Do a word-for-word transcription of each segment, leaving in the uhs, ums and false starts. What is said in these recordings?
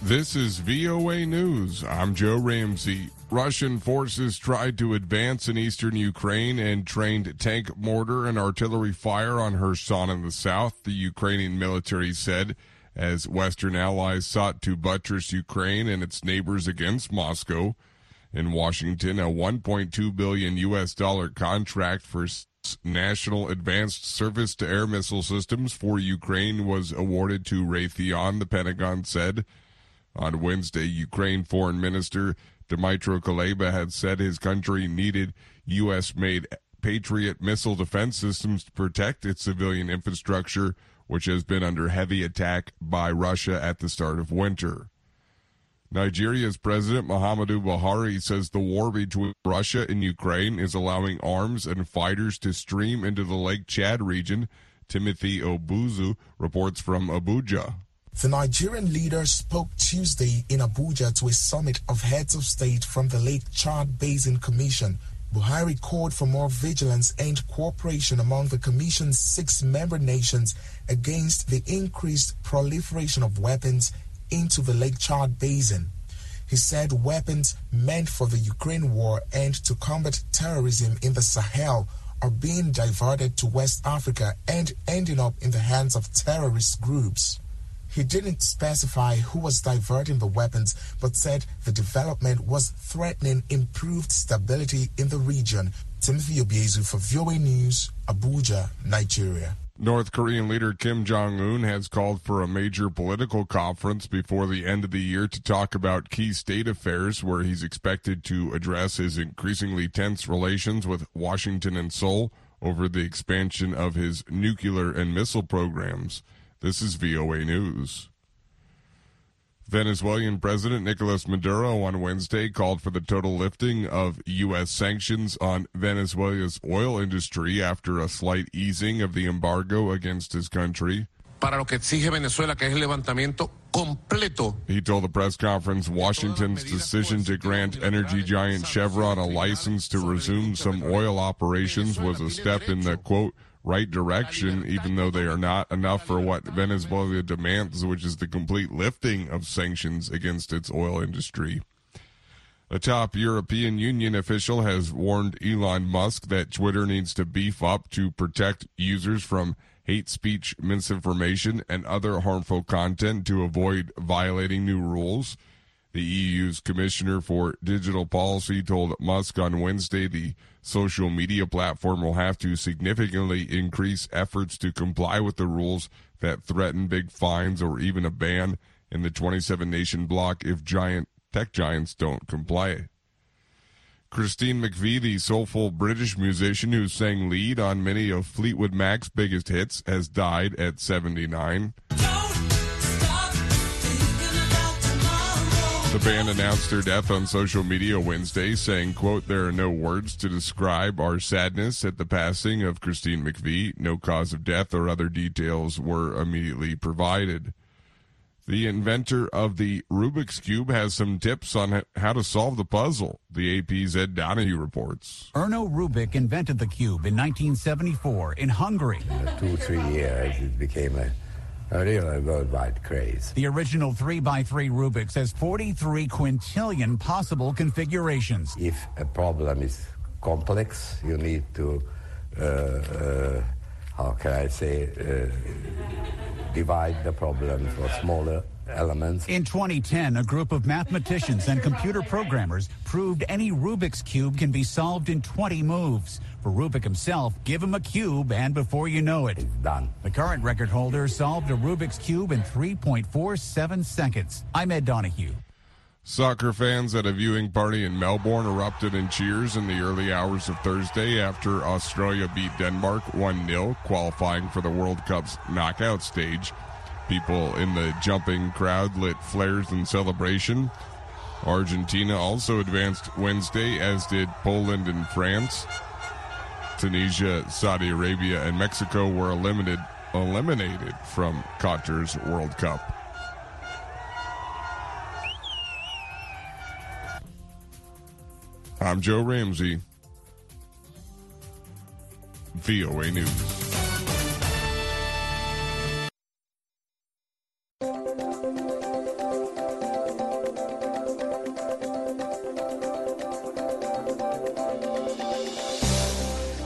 This is V O A News. I'm Joe Ramsey. Russian forces tried to advance in eastern Ukraine and trained tank, mortar, and artillery fire on Kherson in the south, the Ukrainian military said, as Western allies sought to buttress Ukraine and its neighbors against Moscow. In Washington, a one point two billion U S dollar contract for National Advanced Surface-to-Air Missile Systems for Ukraine was awarded to Raytheon, the Pentagon said. On Wednesday, Ukraine Foreign Minister Dmytro Kuleba had said his country needed U S-made Patriot missile defense systems to protect its civilian infrastructure, which has been under heavy attack by Russia at the start of winter. Nigeria's President Muhammadu Buhari says the war between Russia and Ukraine is allowing arms and fighters to stream into the Lake Chad region. Timothy Obuzu reports from Abuja. The Nigerian leader spoke Tuesday in Abuja to a summit of heads of state from the Lake Chad Basin Commission. Buhari called for more vigilance and cooperation among the Commission's six member nations against the increased proliferation of weapons into the Lake Chad Basin. He said weapons meant for the Ukraine war and to combat terrorism in the Sahel are being diverted to West Africa and ending up in the hands of terrorist groups. He didn't specify who was diverting the weapons, but said the development was threatening improved stability in the region. Timothy Obiezu for V O A News, Abuja, Nigeria. North Korean leader Kim Jong-un has called for a major political conference before the end of the year to talk about key state affairs, where he's expected to address his increasingly tense relations with Washington and Seoul over the expansion of his nuclear and missile programs. This is V O A News. Venezuelan President Nicolas Maduro on Wednesday called for the total lifting of U S sanctions on Venezuela's oil industry after a slight easing of the embargo against his country. Para lo que exige Venezuela, que es el levantamiento completo. He told the press conference Washington's decision to grant energy giant Chevron a license to resume some oil operations was a step in the, quote, right direction, even though they are not enough for what Venezuela demands, which is the complete lifting of sanctions against its oil industry. A top European Union official has warned Elon Musk that Twitter needs to beef up to protect users from hate speech, misinformation, and other harmful content to avoid violating new rules. The E U's Commissioner for Digital Policy told Musk on Wednesday the social media platform will have to significantly increase efforts to comply with the rules that threaten big fines or even a ban in the twenty-seven nation bloc if giant tech giants don't comply. Christine McVie, the soulful British musician who sang lead on many of Fleetwood Mac's biggest hits, has died at seventy-nine. The band announced their death on social media Wednesday, saying, quote, "There are no words to describe our sadness at the passing of Christine McVie. No cause of death or other details were immediately provided." The inventor of the Rubik's Cube has some tips on how to solve the puzzle. The A P's Ed Donahue reports. Erno Rubik invented the cube in nineteen seventy-four in Hungary. In two, three years, it became a A real worldwide craze. The original three by three Rubik's has forty-three quintillion possible configurations. If a problem is complex, you need to, uh, uh, how can I say, uh, divide the problem for smaller elements. In twenty ten, a group of mathematicians and computer programmers proved any Rubik's Cube can be solved in twenty moves. For Rubik himself, give him a cube, and before you know it, it's done. The current record holder solved a Rubik's Cube in three point four seven seconds. I'm Ed Donahue. Soccer fans at a viewing party in Melbourne erupted in cheers in the early hours of Thursday after Australia beat Denmark one nil, qualifying for the World Cup's knockout stage. People in the jumping crowd lit flares in celebration. Argentina also advanced Wednesday, as did Poland and France. Tunisia, Saudi Arabia, and Mexico were eliminated, eliminated from Qatar's World Cup. I'm Joe Ramsey, V O A News.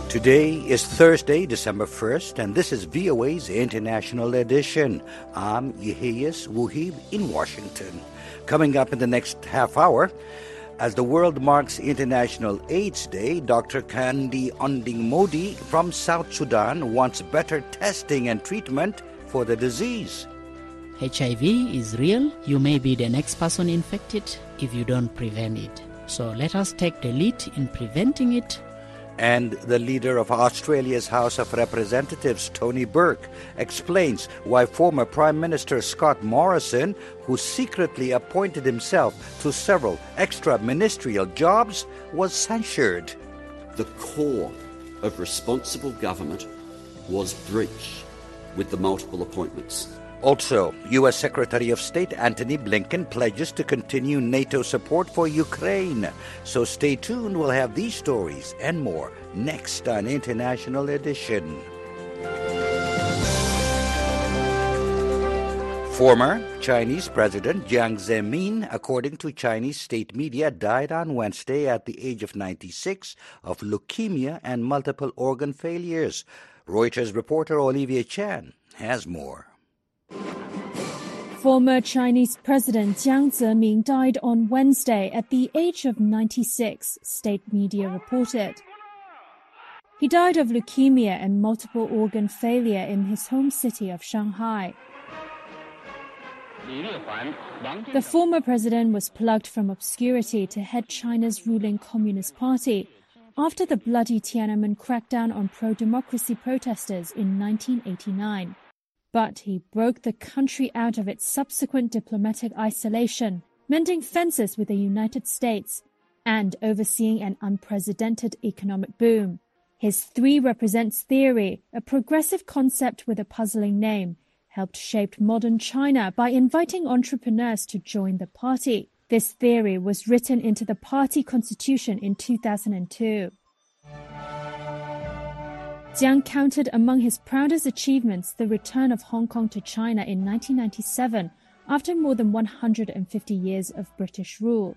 Today is Thursday, December first, and this is V O A's International Edition. I'm Yehias Wuhib in Washington. Coming up in the next half hour, as the world marks International AIDS Day, Doctor Kandi Unding Modi from South Sudan wants better testing and treatment for the disease. H I V is real. You may be the next person infected if you don't prevent it. So let us take the lead in preventing it. And the leader of Australia's House of Representatives, Tony Burke, explains why former Prime Minister Scott Morrison, who secretly appointed himself to several extra ministerial jobs, was censured. The core of responsible government was breached with the multiple appointments. Also, U S Secretary of State Antony Blinken pledges to continue NATO support for Ukraine. So stay tuned, we'll have these stories and more next on International Edition. Former Chinese President Jiang Zemin, according to Chinese state media, died on Wednesday at the age of ninety-six of leukemia and multiple organ failures. Reuters reporter Olivia Chan has more. Former Chinese President Jiang Zemin died on Wednesday at the age of ninety-six, state media reported. He died of leukemia and multiple organ failure in his home city of Shanghai. The former president was plucked from obscurity to head China's ruling Communist Party after the bloody Tiananmen crackdown on pro-democracy protesters in nineteen eighty-nine. But he broke the country out of its subsequent diplomatic isolation, mending fences with the United States and overseeing an unprecedented economic boom. His Three Represents theory, a progressive concept with a puzzling name, helped shape modern China by inviting entrepreneurs to join the party. This theory was written into the party constitution in two thousand two. Jiang counted among his proudest achievements the return of Hong Kong to China in nineteen ninety-seven after more than one hundred fifty years of British rule.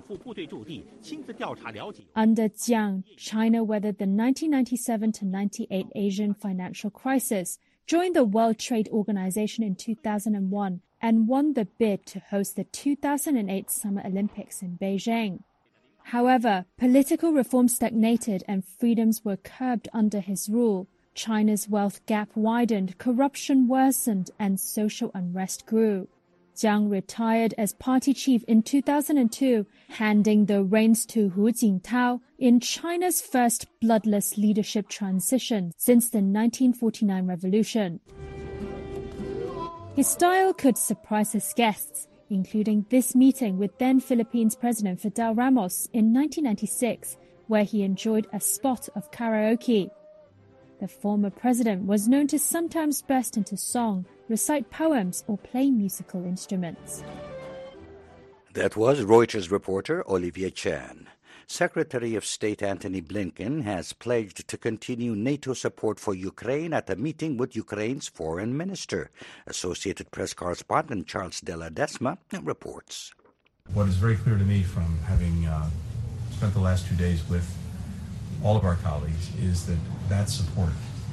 Under Jiang, China weathered the nineteen ninety-seven to ninety-eight Asian financial crisis, joined the World Trade Organization in two thousand one, and won the bid to host the two thousand eight Summer Olympics in Beijing. However, political reform stagnated and freedoms were curbed under his rule. China's wealth gap widened, corruption worsened, and social unrest grew. Jiang retired as party chief in two thousand two, handing the reins to Hu Jintao in China's first bloodless leadership transition since the nineteen forty-nine revolution. His style could surprise his guests, including this meeting with then Philippines President Fidel Ramos in nineteen ninety-six, where he enjoyed a spot of karaoke. The former president was known to sometimes burst into song, recite poems, or play musical instruments. That was Reuters reporter Olivia Chan. Secretary of State Antony Blinken has pledged to continue NATO support for Ukraine at a meeting with Ukraine's foreign minister. Associated Press correspondent Charles De La Desma reports. What is very clear to me from having uh, spent the last two days with all of our colleagues is that that support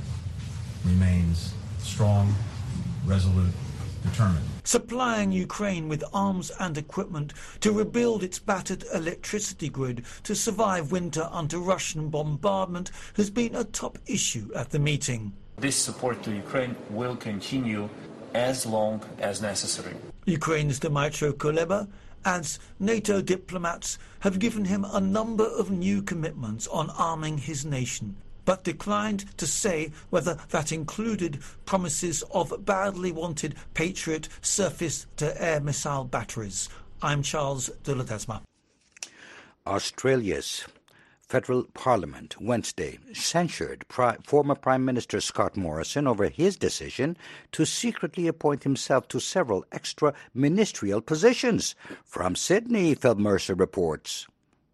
remains strong, resolute, determined. Supplying Ukraine with arms and equipment to rebuild its battered electricity grid to survive winter under Russian bombardment has been a top issue at the meeting. This support to Ukraine will continue as long as necessary. Ukraine's Dmytro Kuleba adds NATO diplomats have given him a number of new commitments on arming his nation, but declined to say whether that included promises of badly wanted Patriot surface-to-air missile batteries. I'm Charles de la Desma. Australia's federal parliament Wednesday censured Pri- former Prime Minister Scott Morrison over his decision to secretly appoint himself to several extra ministerial positions. From Sydney, Phil Mercer reports.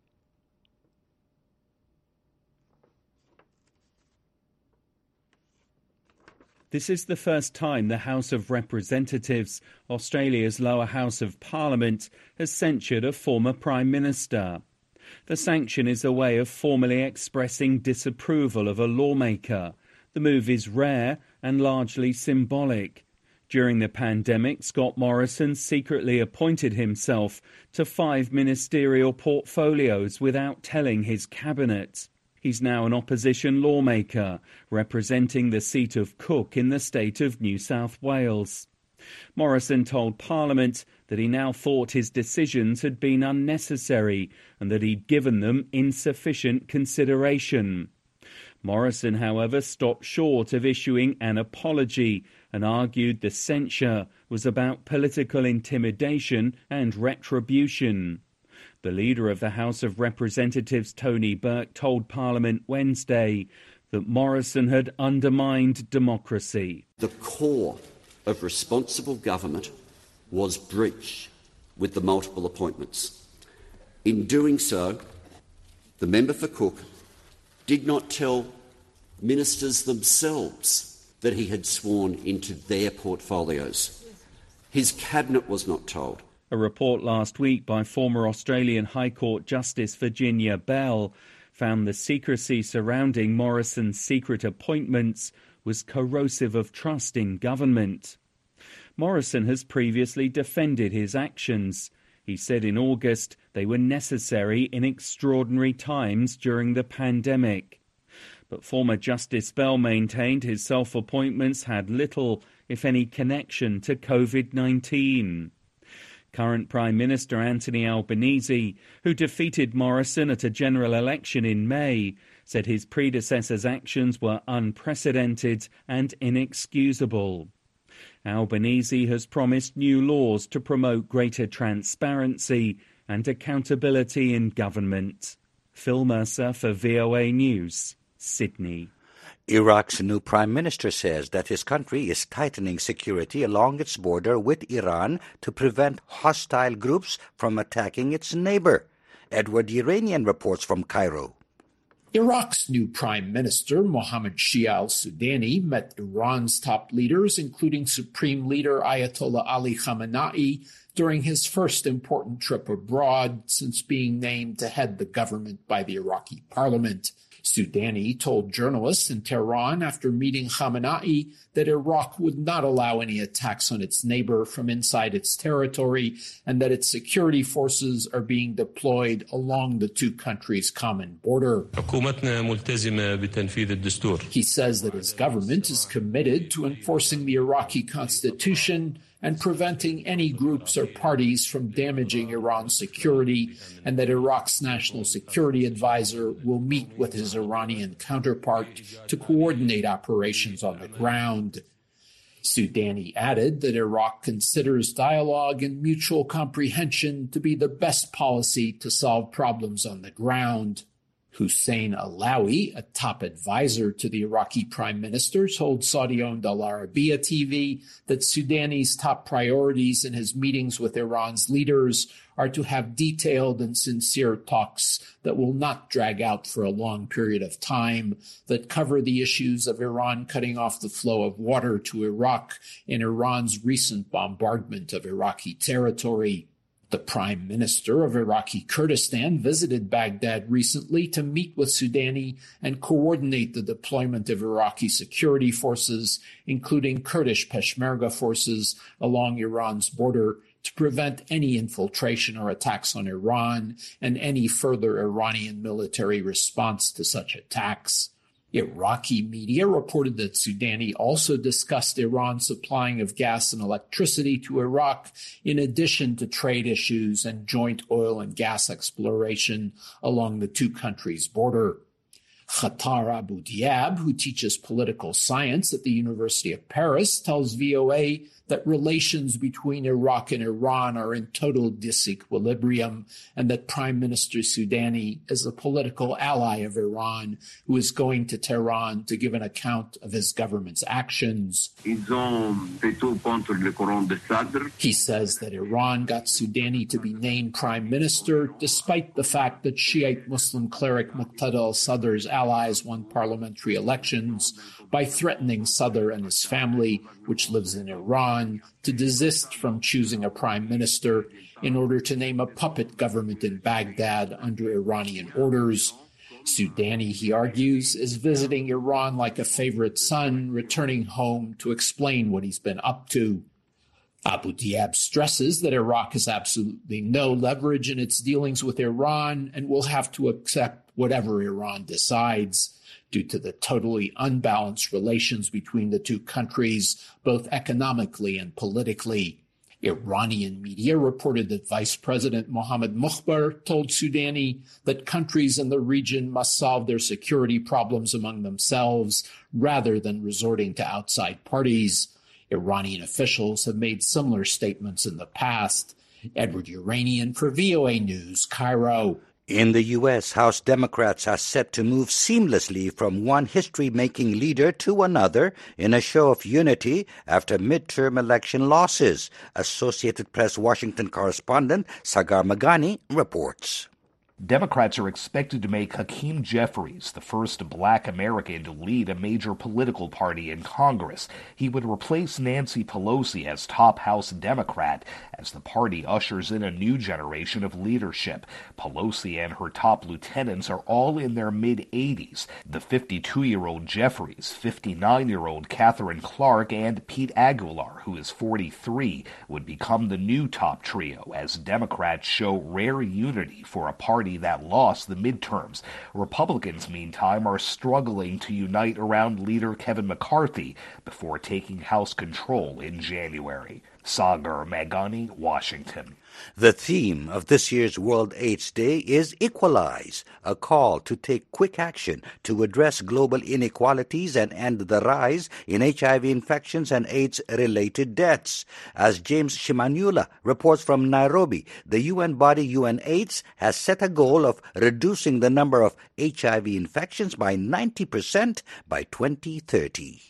This is the first time the House of Representatives, Australia's lower house of parliament, has censured a former Prime Minister. The sanction is a way of formally expressing disapproval of a lawmaker. The move is rare and largely symbolic. During the pandemic, Scott Morrison secretly appointed himself to five ministerial portfolios without telling his cabinet. He's now an opposition lawmaker, representing the seat of Cook in the state of New South Wales. Morrison told Parliament that he now thought his decisions had been unnecessary and that he'd given them insufficient consideration. Morrison, however, stopped short of issuing an apology and argued the censure was about political intimidation and retribution. The leader of the House of Representatives, Tony Burke, told Parliament Wednesday that Morrison had undermined democracy. The core of responsible government was breached with the multiple appointments. In doing so, the member for Cook did not tell ministers themselves that he had sworn into their portfolios. His cabinet was not told. A report last week by former Australian High Court Justice Virginia Bell found the secrecy surrounding Morrison's secret appointments was corrosive of trust in government. Morrison has previously defended his actions. He said in August they were necessary in extraordinary times during the pandemic. But former Justice Bell maintained his self-appointments had little, if any, connection to COVID nineteen. Current Prime Minister Anthony Albanese, who defeated Morrison at a general election in May, said his predecessor's actions were unprecedented and inexcusable. Albanese has promised new laws to promote greater transparency and accountability in government. Phil Mercer for V O A News, Sydney. Iraq's new prime minister says that his country is tightening security along its border with Iran to prevent hostile groups from attacking its neighbor. Edward Iranian reports from Cairo. Iraq's new prime minister, Mohammad Shia al-Sudani, met Iran's top leaders, including Supreme Leader Ayatollah Ali Khamenei, during his first important trip abroad since being named to head the government by the Iraqi parliament. Sudani told journalists in Tehran after meeting Khamenei that Iraq would not allow any attacks on its neighbor from inside its territory and that its security forces are being deployed along the two countries' common border. He says that his government is committed to enforcing the Iraqi constitution and preventing any groups or parties from damaging Iran's security, and that Iraq's national security advisor will meet with his Iranian counterpart to coordinate operations on the ground. Sudani added that Iraq considers dialogue and mutual comprehension to be the best policy to solve problems on the ground. Hussein Alawi, a top advisor to the Iraqi prime minister, told Saudi-owned Al Arabiya T V that Sudani's top priorities in his meetings with Iran's leaders are to have detailed and sincere talks that will not drag out for a long period of time, that cover the issues of Iran cutting off the flow of water to Iraq in Iran's recent bombardment of Iraqi territory. The prime minister of Iraqi Kurdistan visited Baghdad recently to meet with Sudani and coordinate the deployment of Iraqi security forces, including Kurdish Peshmerga forces, along Iran's border to prevent any infiltration or attacks on Iran and any further Iranian military response to such attacks. Iraqi media reported that Sudani also discussed Iran's supplying of gas and electricity to Iraq, in addition to trade issues and joint oil and gas exploration along the two countries' border. Khatar Abu Diab, who teaches political science at the University of Paris, tells V O A that relations between Iraq and Iran are in total disequilibrium and that Prime Minister Sudani is a political ally of Iran who is going to Tehran to give an account of his government's actions. He says that Iran got Sudani to be named Prime Minister despite the fact that Shiite Muslim cleric Muqtada al-Sadr's ally allies won parliamentary elections by threatening Sadr and his family, which lives in Iran, to desist from choosing a prime minister in order to name a puppet government in Baghdad under Iranian orders. Soudani, he argues, is visiting Iran like a favorite son, returning home to explain what he's been up to. Abu Diab stresses that Iraq has absolutely no leverage in its dealings with Iran and will have to accept whatever Iran decides due to the totally unbalanced relations between the two countries, both economically and politically. Iranian media reported that Vice President Mohammad Mukhbar told Soudani that countries in the region must solve their security problems among themselves rather than resorting to outside parties. Iranian officials have made similar statements in the past. Edward Uranian for V O A News, Cairo. In the U S, House Democrats are set to move seamlessly from one history-making leader to another in a show of unity after midterm election losses. Associated Press Washington correspondent Sagar Magani reports. Democrats are expected to make Hakeem Jeffries the first black American to lead a major political party in Congress. He would replace Nancy Pelosi as top House Democrat as the party ushers in a new generation of leadership. Pelosi and her top lieutenants are all in their mid-eighties. The fifty-two-year-old Jeffries, fifty-nine-year-old Catherine Clark, and Pete Aguilar, who is forty-three, would become the new top trio as Democrats show rare unity for a party that lost the midterms. Republicans, meantime, are struggling to unite around leader Kevin McCarthy before taking House control in January. Sagar Magani, Washington. The theme of this year's World AIDS Day is Equalize, a call to take quick action to address global inequalities and end the rise in H I V infections and AIDS-related deaths. As James Shimanula reports from Nairobi, the U N body U N AIDS has set a goal of reducing the number of H I V infections by ninety percent by twenty thirty.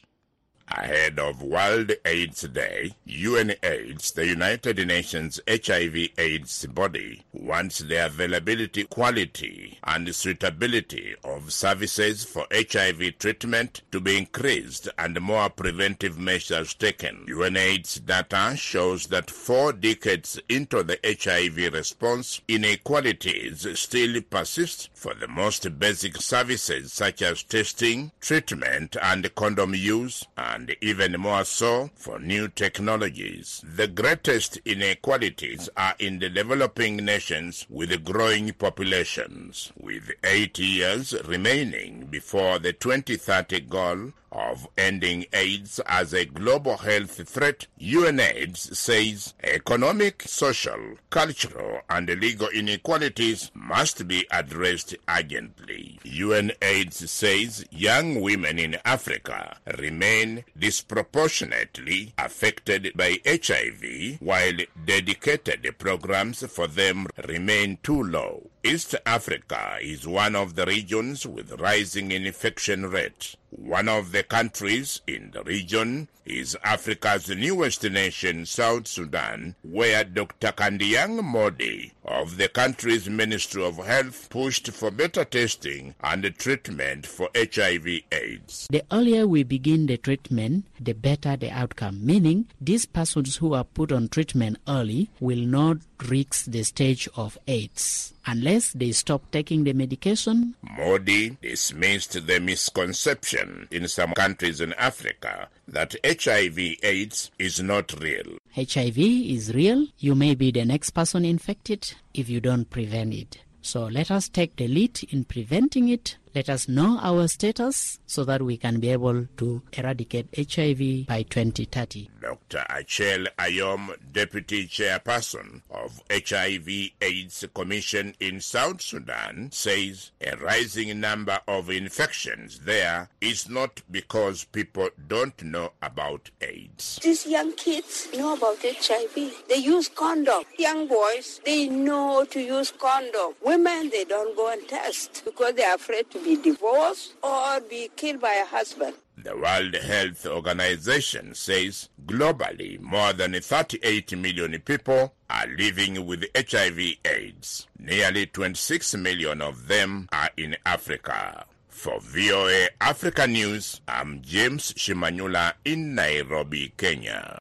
Ahead of World AIDS Day, UNAIDS, the United Nations H I V AIDS body, wants the availability, quality, and suitability of services for H I V treatment to be increased and more preventive measures taken. UNAIDS data shows that four decades into the H I V response, inequalities still persist for the most basic services such as testing, treatment, and condom use, and and even more so for new technologies. The greatest inequalities are in the developing nations with growing populations, with eight years remaining before the twenty thirty goal of ending AIDS as a global health threat. UNAIDS says economic, social, cultural, and legal inequalities must be addressed urgently. UNAIDS says young women in Africa remain disproportionately affected by H I V, while dedicated programs for them remain too low. East Africa is one of the regions with rising infection rate. One of the countries in the region is Africa's newest nation, South Sudan, where Doctor Kandiyang Modi of the country's Ministry of Health pushed for better testing and treatment for H I V AIDS. The earlier we begin the treatment, the better the outcome, meaning these persons who are put on treatment early will not reach the stage of AIDS unless they stop taking the medication. Modi dismissed the misconception in some countries in Africa that H I V AIDS is not real. H I V is real. You may be the next person infected if you don't prevent it. So let us take the lead in preventing it. Let us know our status so that we can be able to eradicate H I V by twenty thirty. Doctor Achel Ayom, Deputy Chairperson of H I V AIDS Commission in South Sudan, says a rising number of infections there is not because people don't know about AIDS. These young kids know about H I V. They use condom. Young boys, they know to use condom. Women, they don't go and test because they are afraid to be divorced or be killed by a husband. The World Health Organization says globally more than thirty-eight million people are living with H I V AIDS. Nearly twenty-six million of them are in Africa. For V O A Africa News, I'm James Shimanyula in Nairobi, Kenya.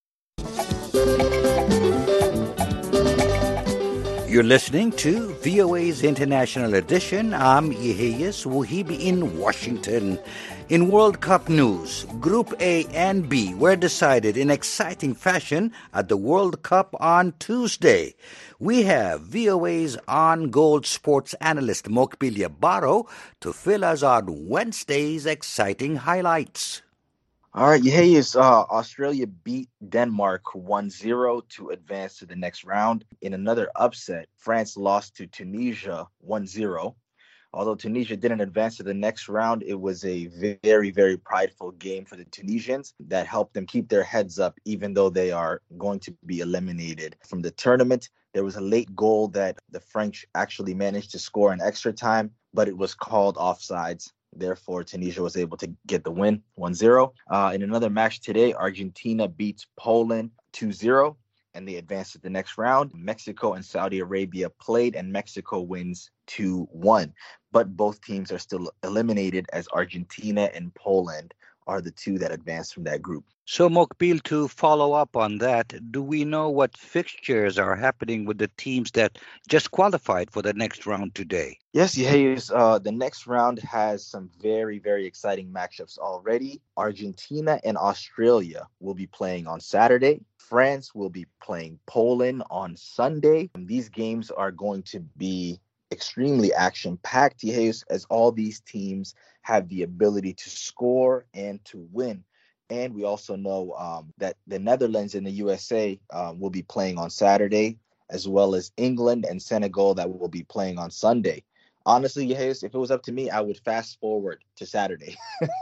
You're listening to V O A's International Edition. I'm Yeheyes Wuhibi in Washington. In World Cup news, Group A and B were decided in exciting fashion at the World Cup on Tuesday. We have V O A's On Gold sports analyst Mokbil Yabaro to fill us on Wednesday's exciting highlights. All right, Yeheyes, uh, Australia beat Denmark one zero to advance to the next round. In another upset, France lost to Tunisia one zero. Although Tunisia didn't advance to the next round, it was a very, very prideful game for the Tunisians that helped them keep their heads up, even though they are going to be eliminated from the tournament. There was a late goal that the French actually managed to score in extra time, but it was called offsides. Therefore, Tunisia was able to get the win, one zero. Uh, in another match today, Argentina beats Poland two zero, and they advanced to the next round. Mexico and Saudi Arabia played, and Mexico wins two one. But both teams are still eliminated, as Argentina and Poland are the two that advanced from that group. So, Mokbil, to follow up on that, do we know what fixtures are happening with the teams that just qualified for the next round today? Yes, Yeheyes, uh, the next round has some very, very exciting matchups already. Argentina and Australia will be playing on Saturday. France will be playing Poland on Sunday. And these games are going to be extremely action-packed, Yeheyes, as all these teams have the ability to score and to win. And we also know um, that the Netherlands and the U S A uh, will be playing on Saturday, as well as England and Senegal that will be playing on Sunday. Honestly, Yeheyes, if it was up to me, I would fast forward to Saturday.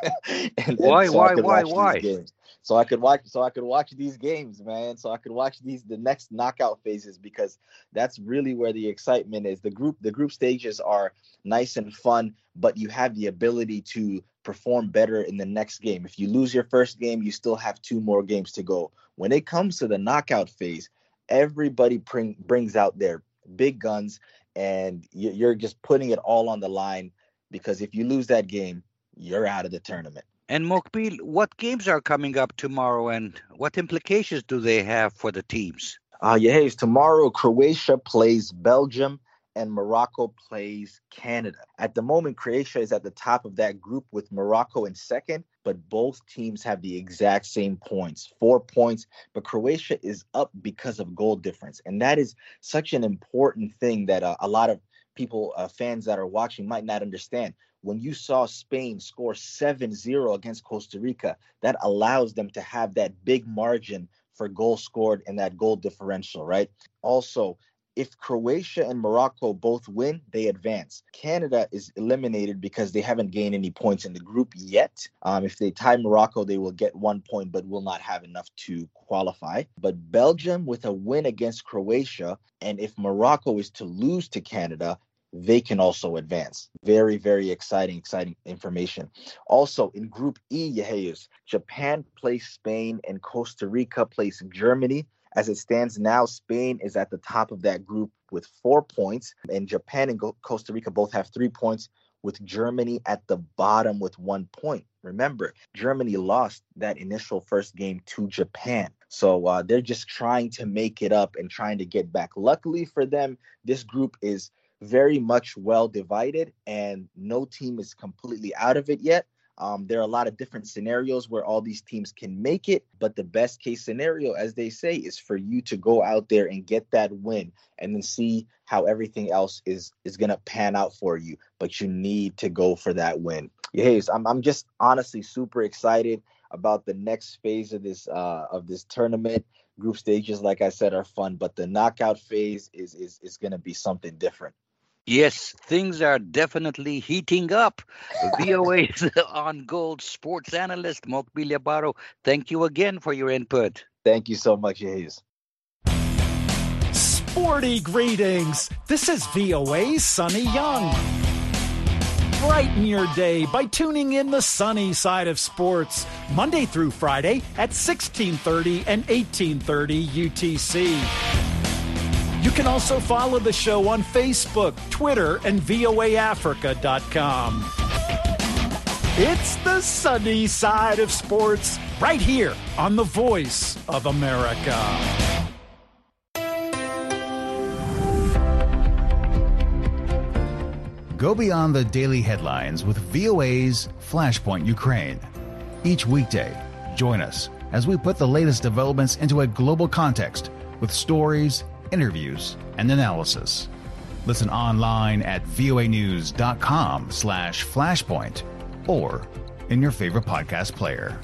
and, why, and so why, why, why? So I could watch, so I could watch these games, man. So I could watch these the next knockout phases, because that's really where the excitement is. The group, the group stages are nice and fun, but you have the ability to perform better in the next game. If you lose your first game, you still have two more games to go. When it comes to the knockout phase, everybody bring, brings out their big guns, and you're just putting it all on the line, because if you lose that game, you're out of the tournament. And Mokbil, what games are coming up tomorrow, and what implications do they have for the teams? Uh, yeah, hey, tomorrow Croatia plays Belgium and Morocco plays Canada. At the moment, Croatia is at the top of that group with Morocco in second, but both teams have the exact same points, four points. But Croatia is up because of goal difference. And that is such an important thing that uh, a lot of people, uh, fans that are watching might not understand. When you saw Spain score seven zero against Costa Rica, that allows them to have that big margin for goals scored and that goal differential, right? Also, if Croatia and Morocco both win, they advance. Canada is eliminated because they haven't gained any points in the group yet. Um, if they tie Morocco, they will get one point, but will not have enough to qualify. But Belgium, with a win against Croatia, and if Morocco is to lose to Canada, they can also advance. Very, very exciting, exciting information. Also, in Group E, Yeheyes, Japan plays Spain and Costa Rica plays Germany. As it stands now, Spain is at the top of that group with four points, and Japan and Costa Rica both have three points, with Germany at the bottom with one point. Remember, Germany lost that initial first game to Japan. So uh, they're just trying to make it up and trying to get back. Luckily for them, this group is very much well divided, and no team is completely out of it yet. Um, there are a lot of different scenarios where all these teams can make it, but the best case scenario, as they say, is for you to go out there and get that win and then see how everything else is is going to pan out for you. But you need to go for that win. Yeah, I'm I'm just honestly super excited about the next phase of this uh, of this tournament. Group stages, like I said, are fun, but the knockout phase is is is going to be something different. Yes, things are definitely heating up. V O A's On Gold sports analyst, Mokbil Yabaro, thank you again for your input. Thank you so much, Hayes. Sporty greetings. This is V O A's Sunny Young. Brighten your day by tuning in the sunny side of sports, Monday through Friday at sixteen thirty and eighteen thirty U T C. You can also follow the show on Facebook, Twitter, and V O A Africa dot com. It's the sunny side of sports, right here on the Voice of America. Go beyond the daily headlines with V O A's Flashpoint Ukraine. Each weekday, join us as we put the latest developments into a global context with stories, interviews, and analysis. Listen online at voanews.com slash flashpoint or in your favorite podcast player.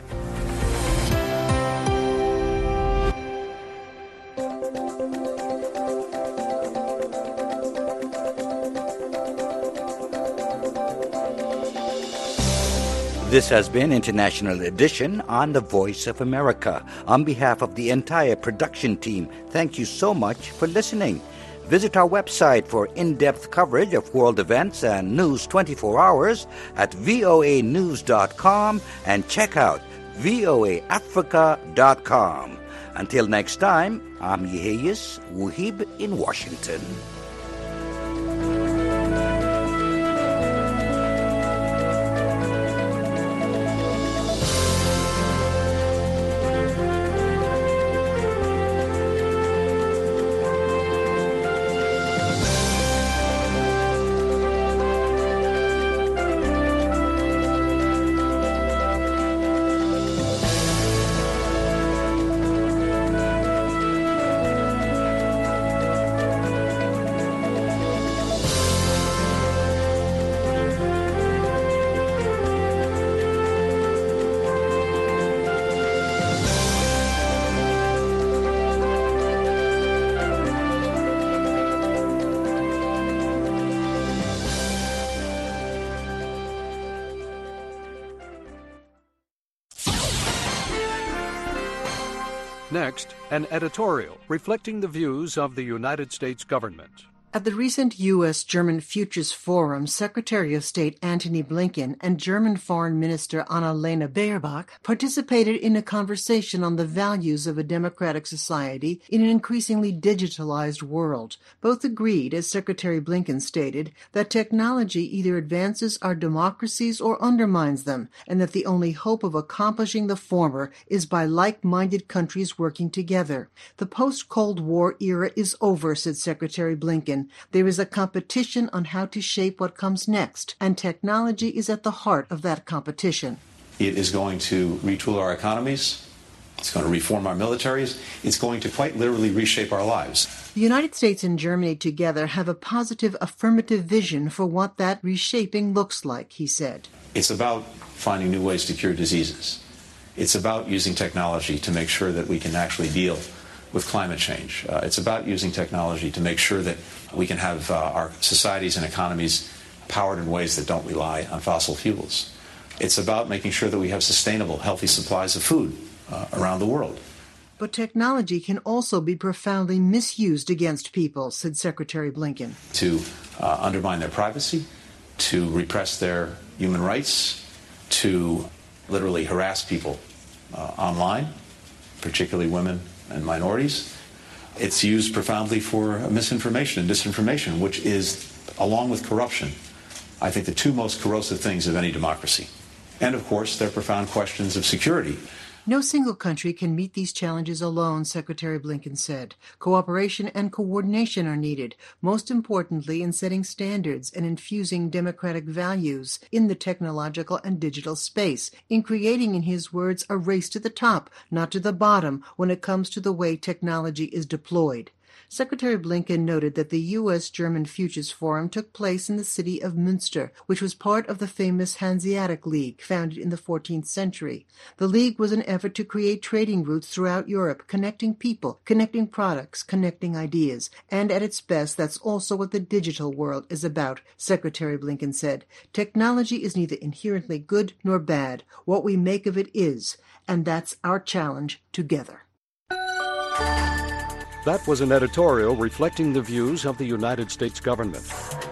This has been International Edition on the Voice of America. On behalf of the entire production team, thank you so much for listening. Visit our website for in-depth coverage of world events and news twenty-four hours at voa news dot com and check out voa africa dot com. Until next time, I'm Yeheyes Wuhib in Washington. Next, an editorial reflecting the views of the United States government. At the recent U S German Futures Forum, Secretary of State Antony Blinken and German Foreign Minister Annalena Baerbock participated in a conversation on the values of a democratic society in an increasingly digitalized world. Both agreed, as Secretary Blinken stated, that technology either advances our democracies or undermines them, and that the only hope of accomplishing the former is by like-minded countries working together. The post-Cold War era is over, said Secretary Blinken. There is a competition on how to shape what comes next, and technology is at the heart of that competition. It is going to retool our economies. It's going to reform our militaries. It's going to quite literally reshape our lives. The United States and Germany together have a positive, affirmative vision for what that reshaping looks like, he said. It's about finding new ways to cure diseases. It's about using technology to make sure that we can actually deal with climate change. Uh, it's about using technology to make sure that we can have uh, our societies and economies powered in ways that don't rely on fossil fuels. It's about making sure that we have sustainable, healthy supplies of food uh, around the world. But technology can also be profoundly misused against people, said Secretary Blinken. To uh, undermine their privacy, to repress their human rights, to literally harass people uh, online, particularly women and minorities. It's used profoundly for misinformation and disinformation, which is, along with corruption, I think the two most corrosive things of any democracy. And, of course, there are profound questions of security. No single country can meet these challenges alone, Secretary Blinken said. Cooperation and coordination are needed, most importantly in setting standards and infusing democratic values in the technological and digital space, in creating, in his words, a race to the top, not to the bottom, when it comes to the way technology is deployed. Secretary Blinken noted that the U S German Futures Forum took place in the city of Münster, which was part of the famous Hanseatic League, founded in the fourteenth century. The league was an effort to create trading routes throughout Europe, connecting people, connecting products, connecting ideas. And at its best, that's also what the digital world is about, Secretary Blinken said. Technology is neither inherently good nor bad. What we make of it is, and that's our challenge together. That was an editorial reflecting the views of the United States government.